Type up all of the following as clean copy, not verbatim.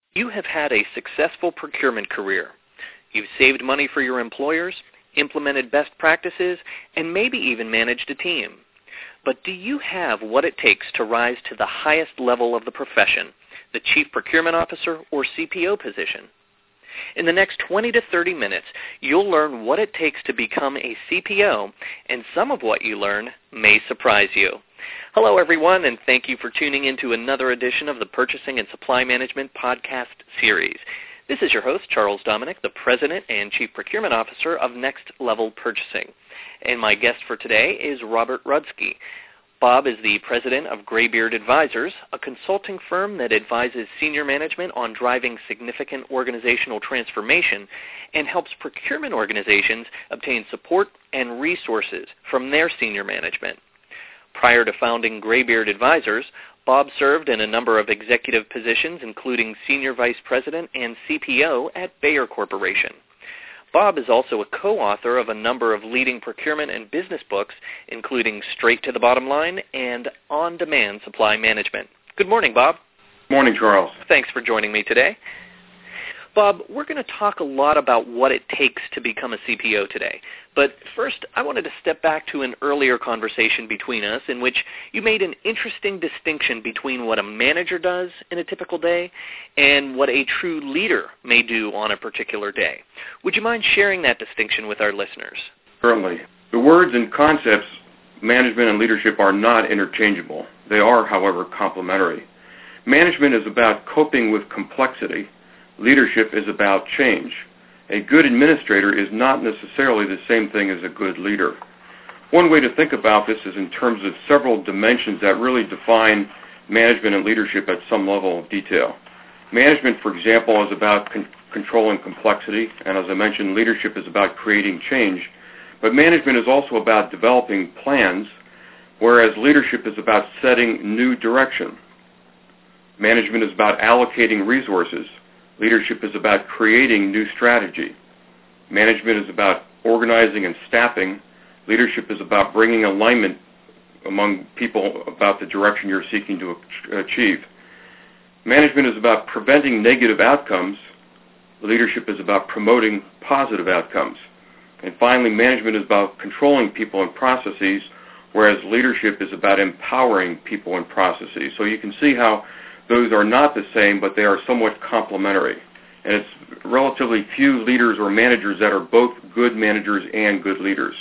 You have had a successful procurement career. You've saved money for your employers, implemented best practices, and maybe even managed a team. But do you have what it takes to rise to the highest level of the profession, the Chief Procurement Officer or CPO position? In the next 20 to 30 minutes, you'll learn what it takes to become a CPO, and some of what you learn may surprise you. Hello, everyone, and thank you for tuning in to another edition of the Purchasing and Supply Management podcast series. This is your host, Charles Dominick, the President and Chief Procurement Officer of Next Level Purchasing. And my guest for today is Robert Rudsky. Bob is the president of Graybeard Advisors, a consulting firm that advises senior management on driving significant organizational transformation and helps procurement organizations obtain support and resources from their senior management. Prior to founding Graybeard Advisors, Bob served in a number of executive positions, including Senior Vice President and CPO at Bayer Corporation. Bob is also a co-author of a number of leading procurement and business books, including Straight to the Bottom Line and On-Demand Supply Management. Good morning, Bob. Morning, Charles. Thanks for joining me today. Bob, we're going to talk a lot about what it takes to become a CPO today. But first, I wanted to step back to an earlier conversation between us in which you made an interesting distinction between what a manager does in a typical day and what a true leader may do on a particular day. Would you mind sharing that distinction with our listeners? Certainly. The words and concepts, management and leadership, are not interchangeable. They are, however, complementary. Management is about coping with complexity. Leadership is about change. A good administrator is not necessarily the same thing as a good leader. One way to think about this is in terms of several dimensions that really define management and leadership at some level of detail. Management, for example, is about controlling complexity, and as I mentioned, leadership is about creating change. But management is also about developing plans, whereas leadership is about setting new direction. Management is about allocating resources. Leadership is about creating new strategy. Management is about organizing and staffing. Leadership is about bringing alignment among people about the direction you're seeking to achieve. Management is about preventing negative outcomes. Leadership is about promoting positive outcomes. And finally, management is about controlling people and processes, whereas leadership is about empowering people and processes. So you can see how those are not the same, but they are somewhat complementary. And it's relatively few leaders or managers that are both good managers and good leaders.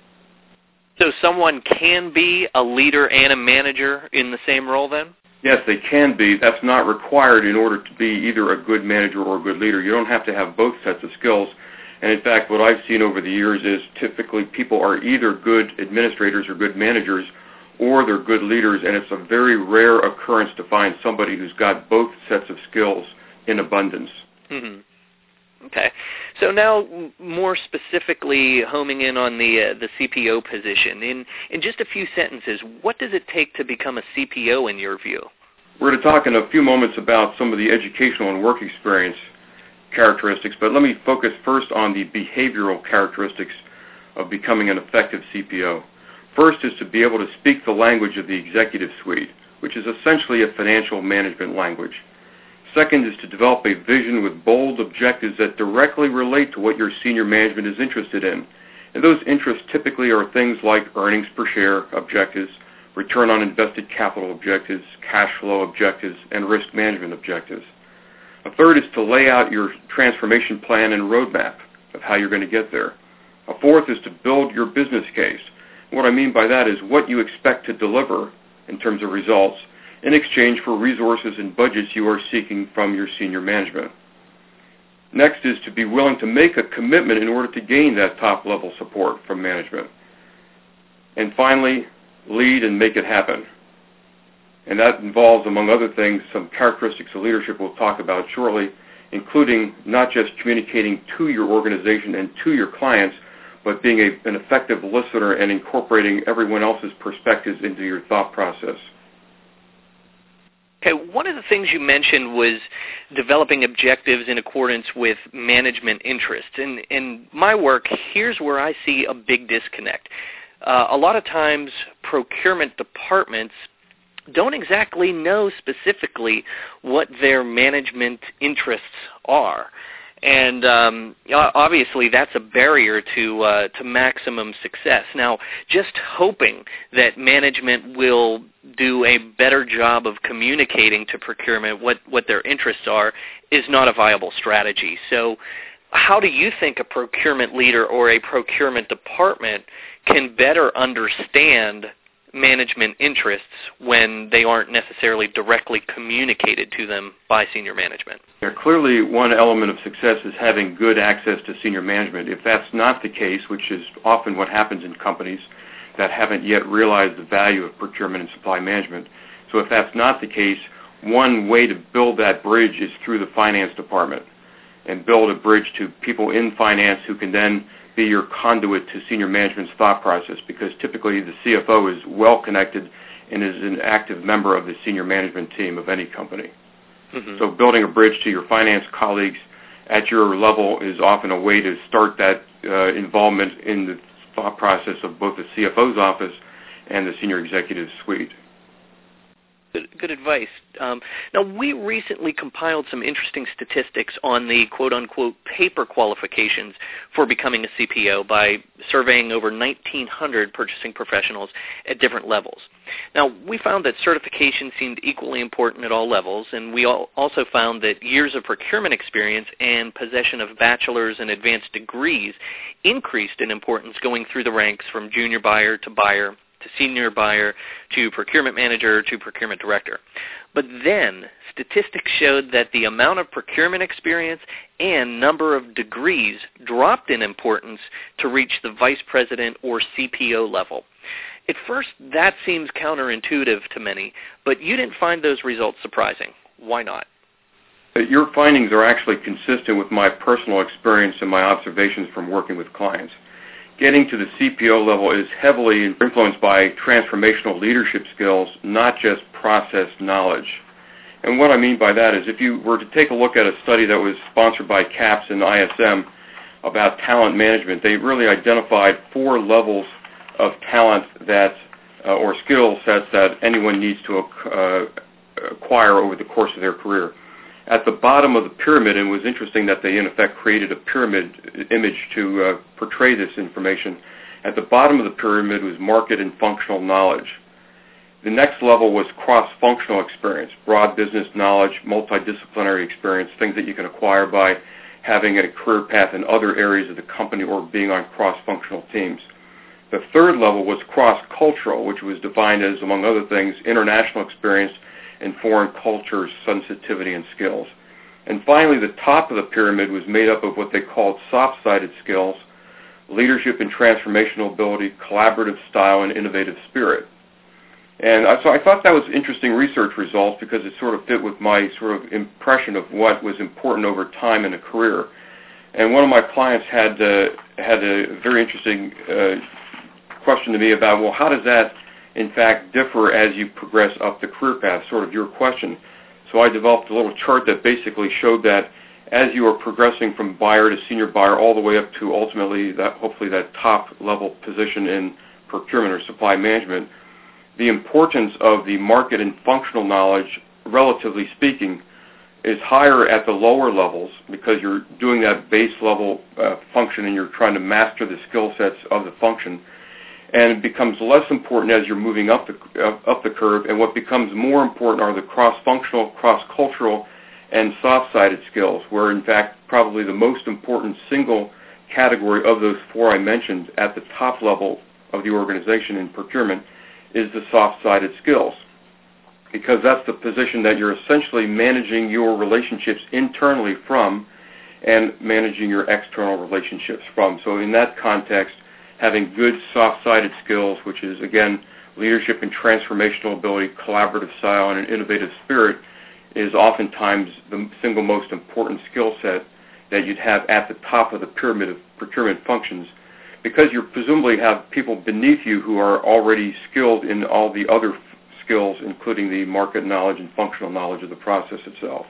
So someone can be a leader and a manager in the same role then? Yes, they can be. That's not required in order to be either a good manager or a good leader. You don't have to have both sets of skills. And in fact, what I've seen over the years is typically people are either good administrators or good managers, or they're good leaders, and it's a very rare occurrence to find somebody who's got both sets of skills in abundance. Mm-hmm. Okay. So now more specifically homing in on the CPO position. In just a few sentences, what does it take to become a CPO in your view? We're going to talk in a few moments about some of the educational and work experience characteristics, but let me focus first on the behavioral characteristics of becoming an effective CPO. First is to be able to speak the language of the executive suite, which is essentially a financial management language. Second is to develop a vision with bold objectives that directly relate to what your senior management is interested in. And those interests typically are things like earnings per share objectives, return on invested capital objectives, cash flow objectives, and risk management objectives. A third is to lay out your transformation plan and roadmap of how you're going to get there. A fourth is to build your business case. What I mean by that is what you expect to deliver in terms of results in exchange for resources and budgets you are seeking from your senior management. Next is to be willing to make a commitment in order to gain that top-level support from management. And finally, lead and make it happen. And that involves, among other things, some characteristics of leadership we'll talk about shortly, including not just communicating to your organization and to your clients, but being an effective listener and incorporating everyone else's perspectives into your thought process. Okay, one of the things you mentioned was developing objectives in accordance with management interests. In my work, here's where I see a big disconnect. A lot of times procurement departments don't exactly know specifically what their management interests are. And obviously that's a barrier to maximum success. Now, just hoping that management will do a better job of communicating to procurement what their interests are is not a viable strategy. So how do you think a procurement leader or a procurement department can better understand management interests when they aren't necessarily directly communicated to them by senior management? Yeah, clearly one element of success is having good access to senior management. If that's not the case, which is often what happens in companies that haven't yet realized the value of procurement and supply management, so if that's not the case, one way to build that bridge is through the finance department and build a bridge to people in finance who can then be your conduit to senior management's thought process, because typically the CFO is well connected and is an active member of the senior management team of any company. Mm-hmm. So building a bridge to your finance colleagues at your level is often a way to start that involvement in the thought process of both the CFO's office and the senior executive suite. Good advice. Now, we recently compiled some interesting statistics on the quote-unquote paper qualifications for becoming a CPO by surveying over 1,900 purchasing professionals at different levels. Now, we found that certification seemed equally important at all levels, and we also found that years of procurement experience and possession of bachelor's and advanced degrees increased in importance going through the ranks from junior buyer to senior buyer, to procurement manager, to procurement director. But then, statistics showed that the amount of procurement experience and number of degrees dropped in importance to reach the vice president or CPO level. At first, that seems counterintuitive to many, but you didn't find those results surprising. Why not? Your findings are actually consistent with my personal experience and my observations from working with clients. Getting to the CPO level is heavily influenced by transformational leadership skills, not just process knowledge. And what I mean by that is if you were to take a look at a study that was sponsored by CAPS and ISM about talent management, they really identified 4 levels of talent that or skill sets that anyone needs to acquire over the course of their career. At the bottom of the pyramid, and it was interesting that they in effect created a pyramid image to portray this information, at the bottom of the pyramid was market and functional knowledge. The next level was cross-functional experience, broad business knowledge, multidisciplinary experience, things that you can acquire by having a career path in other areas of the company or being on cross-functional teams. The third level was cross-cultural, which was defined as, among other things, international experience and foreign cultures, sensitivity, and skills. And finally, the top of the pyramid was made up of what they called soft-sided skills, leadership and transformational ability, collaborative style, and innovative spirit. And so I thought that was interesting research results because it sort of fit with my sort of impression of what was important over time in a career. And one of my clients had a very interesting question to me about, well, how does that in fact differ as you progress up the career path, sort of your question. So I developed a little chart that basically showed that as you are progressing from buyer to senior buyer all the way up to ultimately hopefully that top level position in procurement or supply management, the importance of the market and functional knowledge, relatively speaking, is higher at the lower levels because you're doing that base level function and you're trying to master the skill sets of the function. And it becomes less important as you're moving up the curve, and what becomes more important are the cross-functional, cross-cultural, and soft-sided skills, where in fact probably the most important single category of those 4 I mentioned at the top level of the organization in procurement is the soft-sided skills, because that's the position that you're essentially managing your relationships internally from and managing your external relationships from. So in that context, having good soft-sided skills, which is, again, leadership and transformational ability, collaborative style, and an innovative spirit, is oftentimes the single most important skill set that you'd have at the top of the pyramid of procurement functions, because you presumably have people beneath you who are already skilled in all the other skills, including the market knowledge and functional knowledge of the process itself.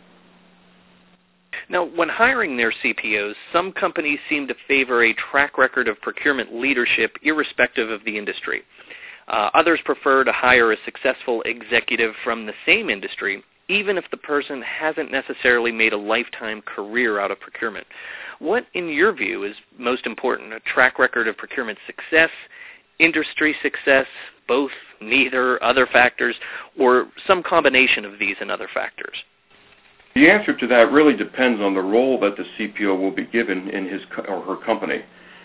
Now, when hiring their CPOs, some companies seem to favor a track record of procurement leadership irrespective of the industry. Others prefer to hire a successful executive from the same industry, even if the person hasn't necessarily made a lifetime career out of procurement. What, in your view, is most important, a track record of procurement success, industry success, both, neither, other factors, or some combination of these and other factors? The answer to that really depends on the role that the CPO will be given in his or her company.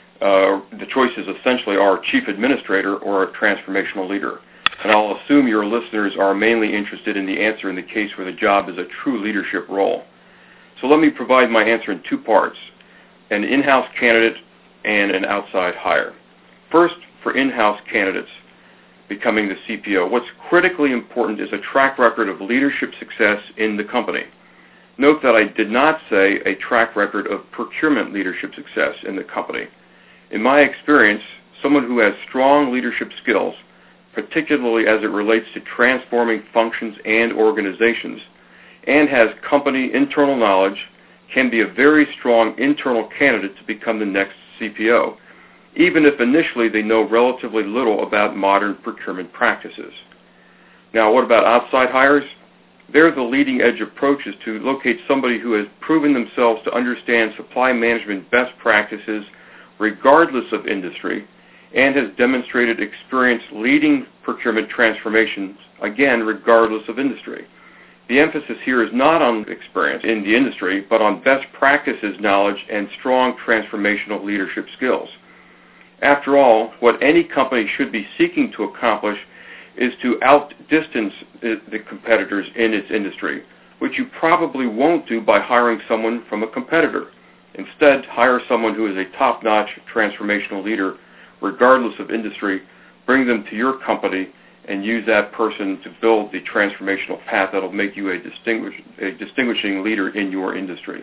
The choices essentially are chief administrator or a transformational leader. And I'll assume your listeners are mainly interested in the answer in the case where the job is a true leadership role. So let me provide my answer in two parts, an in-house candidate and an outside hire. First, for in-house candidates becoming the CPO, what's critically important is a track record of leadership success in the company. Note that I did not say a track record of procurement leadership success in the company. In my experience, someone who has strong leadership skills, particularly as it relates to transforming functions and organizations, and has company internal knowledge, can be a very strong internal candidate to become the next CPO, even if initially they know relatively little about modern procurement practices. Now, what about outside hires? There, the leading edge approach is to locate somebody who has proven themselves to understand supply management best practices regardless of industry, and has demonstrated experience leading procurement transformations, again, regardless of industry. The emphasis here is not on experience in the industry, but on best practices knowledge and strong transformational leadership skills. After all, what any company should be seeking to accomplish is to outdistance the competitors in its industry, which you probably won't do by hiring someone from a competitor. Instead, hire someone who is a top-notch transformational leader regardless of industry, bring them to your company, and use that person to build the transformational path that will make you a distinguishing leader in your industry.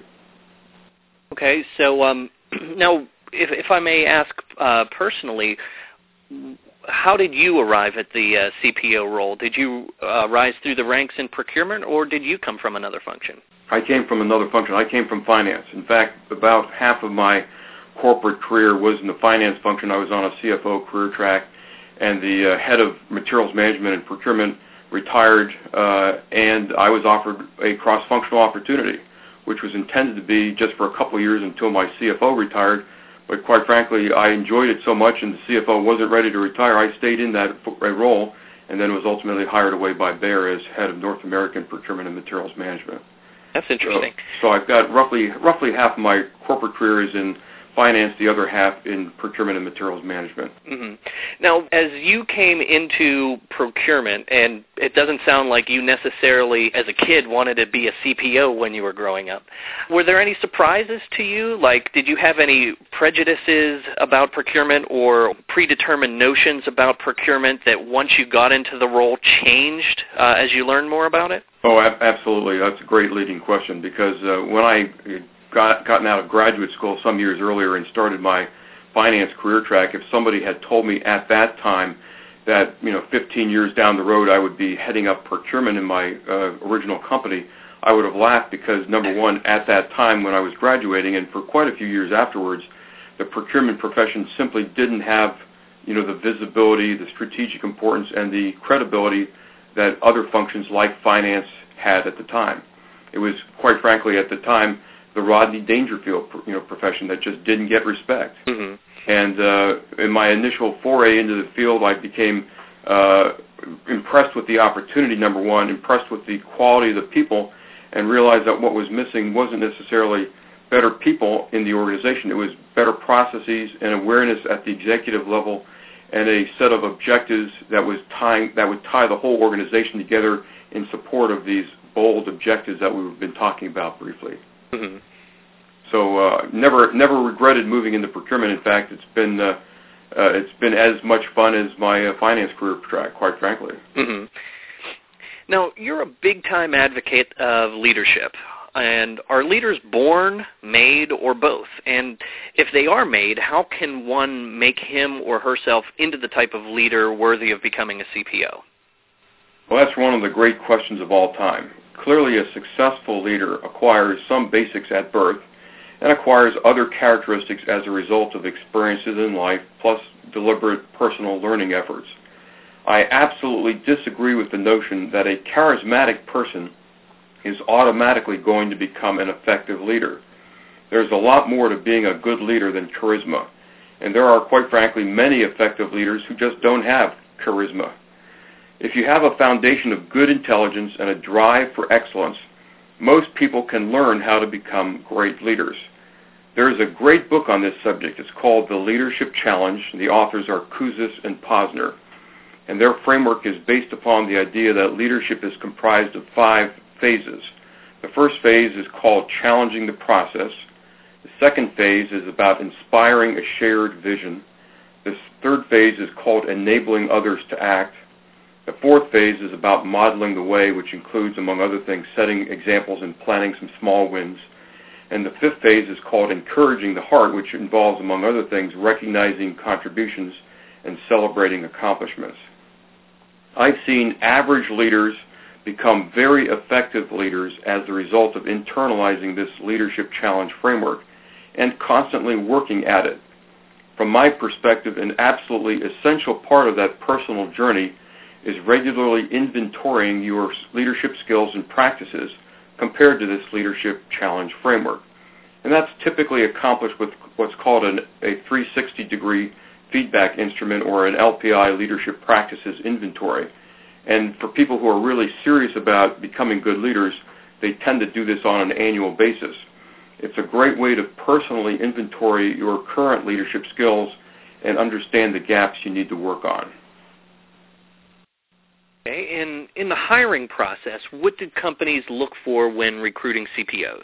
Okay, so now, if I may ask personally, how did you arrive at the CPO role? Did you rise through the ranks in procurement, or did you come from another function? I came from another function. I came from finance. In fact, about half of my corporate career was in the finance function. I was on a CFO career track, and the head of materials management and procurement retired, and I was offered a cross-functional opportunity, which was intended to be just for a couple of years until my CFO retired. But quite frankly, I enjoyed it so much, and the CFO wasn't ready to retire. I stayed in that role, and then was ultimately hired away by Bayer as head of North American procurement and materials management. That's interesting. So I've got roughly half of my corporate career is in finance, the other half in procurement and materials management. Mm-hmm. Now, as you came into procurement, and it doesn't sound like you necessarily, as a kid, wanted to be a CPO when you were growing up, were there any surprises to you? Like, did you have any prejudices about procurement or predetermined notions about procurement that once you got into the role changed as you learned more about it? Oh, absolutely. That's a great leading question, because when I gotten out of graduate school some years earlier and started my finance career track, if somebody had told me at that time that 15 years down the road I would be heading up procurement in my original company, I would have laughed, because number one, at that time when I was graduating and for quite a few years afterwards, the procurement profession simply didn't have the visibility, the strategic importance, and the credibility that other functions like finance had at the time. It was, quite frankly, at the time, the Rodney Dangerfield profession that just didn't get respect. Mm-hmm. And in my initial foray into the field, I became impressed with the opportunity, number one, impressed with the quality of the people, and realized that what was missing wasn't necessarily better people in the organization. It was better processes and awareness at the executive level, and a set of objectives that would tie the whole organization together in support of these bold objectives that we've been talking about briefly. Mm-hmm. So never regretted moving into procurement. In fact, it's been as much fun as my finance career track, quite frankly. Mm-hmm. Now, you're a big-time advocate of leadership. And are leaders born, made, or both? And if they are made, how can one make him or herself into the type of leader worthy of becoming a CPO? Well, that's one of the great questions of all time. Clearly, a successful leader acquires some basics at birth and acquires other characteristics as a result of experiences in life, plus deliberate personal learning efforts. I absolutely disagree with the notion that a charismatic person is automatically going to become an effective leader. There's a lot more to being a good leader than charisma, and there are, quite frankly, many effective leaders who just don't have charisma. If you have a foundation of good intelligence and a drive for excellence, most people can learn how to become great leaders. There is a great book on this subject. It's called The Leadership Challenge. The authors are Kouzes and Posner, and their framework is based upon the idea that leadership is comprised of 5 phases. The first phase is called challenging the process. The second phase is about inspiring a shared vision. The third phase is called enabling others to act. The fourth phase is about modeling the way, which includes, among other things, setting examples and planning some small wins. And the fifth phase is called encouraging the heart, which involves, among other things, recognizing contributions and celebrating accomplishments. I've seen average leaders become very effective leaders as the result of internalizing this leadership challenge framework and constantly working at it. From my perspective, an absolutely essential part of that personal journey is regularly inventorying your leadership skills and practices compared to this leadership challenge framework. And that's typically accomplished with what's called a 360-degree feedback instrument, or an LPI leadership practices inventory. And for people who are really serious about becoming good leaders, they tend to do this on an annual basis. It's a great way to personally inventory your current leadership skills and understand the gaps you need to work on. Okay, and in the hiring process, what did companies look for when recruiting CPOs?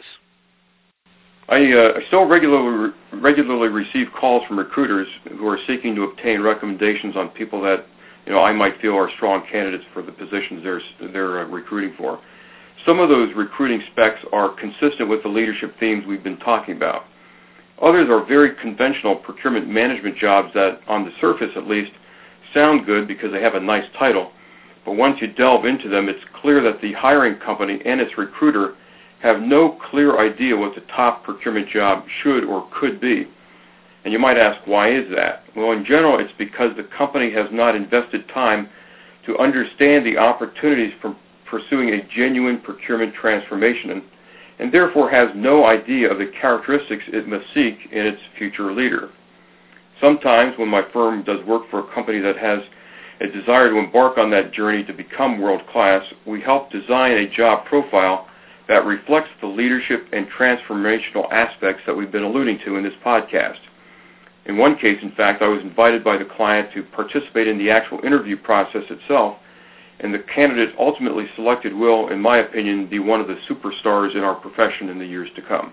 I still regularly receive calls from recruiters who are seeking to obtain recommendations on people that I might feel are strong candidates for the positions they're recruiting for. Some of those recruiting specs are consistent with the leadership themes we've been talking about. Others are very conventional procurement management jobs that, on the surface at least, sound good because they have a nice title. But once you delve into them, it's clear that the hiring company and its recruiter have no clear idea what the top procurement job should or could be. And you might ask, why is that? Well, in general, it's because the company has not invested time to understand the opportunities for pursuing a genuine procurement transformation, and therefore has no idea of the characteristics it must seek in its future leader. Sometimes when my firm does work for a company that has a desire to embark on that journey to become world-class, we help design a job profile that reflects the leadership and transformational aspects that we've been alluding to in this podcast. In one case, in fact, I was invited by the client to participate in the actual interview process itself, and the candidate ultimately selected will, in my opinion, be one of the superstars in our profession in the years to come.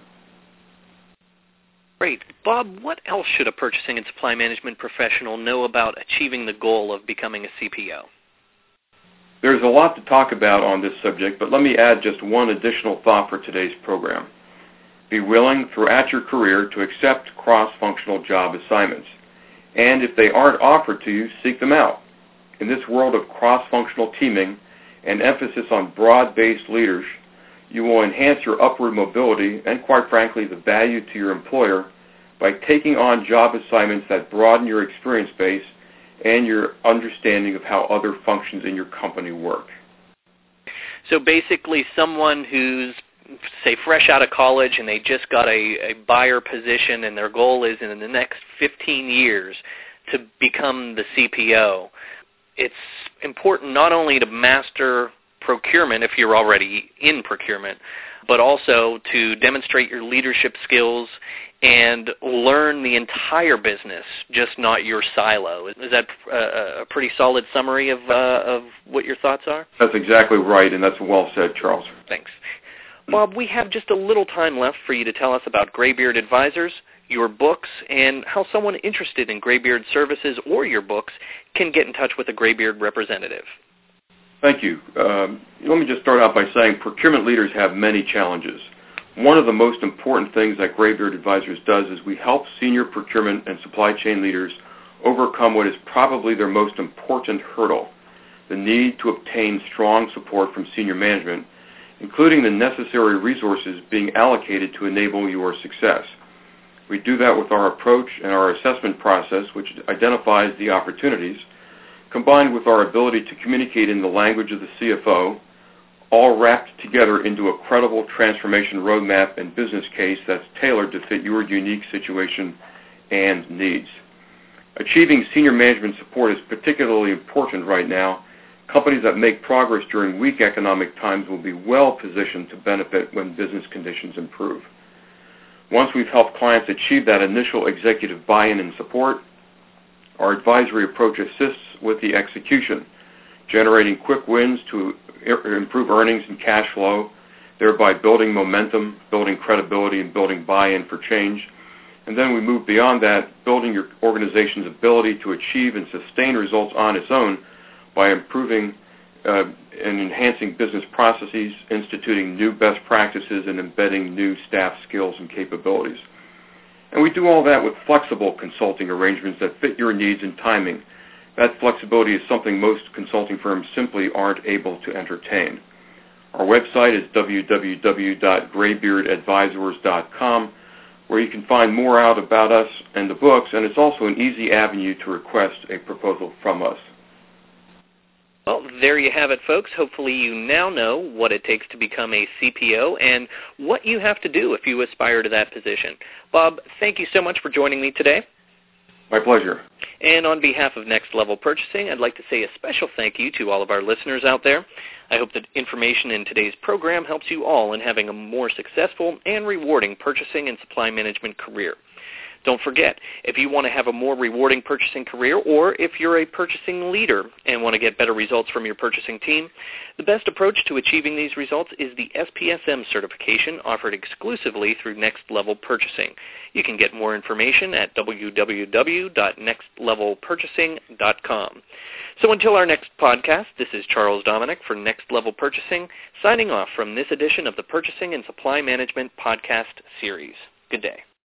Great. Bob, what else should a purchasing and supply management professional know about achieving the goal of becoming a CPO? There's a lot to talk about on this subject, but let me add just one additional thought for today's program. Be willing throughout your career to accept cross-functional job assignments. And if they aren't offered to you, seek them out. In this world of cross-functional teaming and emphasis on broad-based leaders, you will enhance your upward mobility and, quite frankly, the value to your employer by taking on job assignments that broaden your experience base and your understanding of how other functions in your company work. So basically someone who's, say, fresh out of college and they just got a buyer position and their goal is in the next 15 years to become the CPO, it's important not only to master procurement if you're already in procurement, but also to demonstrate your leadership skills and learn the entire business, just not your silo. Is that a pretty solid summary of what your thoughts are? That's exactly right, and that's well said, Charles. Thanks. Bob, we have just a little time left for you to tell us about Graybeard Advisors, your books, and how someone interested in Graybeard services or your books can get in touch with a Graybeard representative. Thank you. Let me just start out by saying procurement leaders have many challenges. One of the most important things that Graybeard Advisors does is we help senior procurement and supply chain leaders overcome what is probably their most important hurdle, the need to obtain strong support from senior management, including the necessary resources being allocated to enable your success. We do that with our approach and our assessment process, which identifies the opportunities, combined with our ability to communicate in the language of the CFO, all wrapped together into a credible transformation roadmap and business case that's tailored to fit your unique situation and needs. Achieving senior management support is particularly important right now. Companies that make progress during weak economic times will be well positioned to benefit when business conditions improve. Once we've helped clients achieve that initial executive buy-in and support, our advisory approach assists with the execution, generating quick wins to improve earnings and cash flow, thereby building momentum, building credibility, and building buy-in for change. And then we move beyond that, building your organization's ability to achieve and sustain results on its own by improving and enhancing business processes, instituting new best practices, and embedding new staff skills and capabilities. And we do all that with flexible consulting arrangements that fit your needs and timing. That flexibility is something most consulting firms simply aren't able to entertain. Our website is www.graybeardadvisors.com, where you can find more out about us and the books, and it's also an easy avenue to request a proposal from us. Well, there you have it, folks. Hopefully you now know what it takes to become a CPO and what you have to do if you aspire to that position. Bob, thank you so much for joining me today. My pleasure. And on behalf of Next Level Purchasing, I'd like to say a special thank you to all of our listeners out there. I hope that information in today's program helps you all in having a more successful and rewarding purchasing and supply management career. Don't forget, if you want to have a more rewarding purchasing career, or if you're a purchasing leader and want to get better results from your purchasing team, the best approach to achieving these results is the SPSM certification offered exclusively through Next Level Purchasing. You can get more information at www.nextlevelpurchasing.com. So until our next podcast, this is Charles Dominick for Next Level Purchasing, signing off from this edition of the Purchasing and Supply Management Podcast Series. Good day.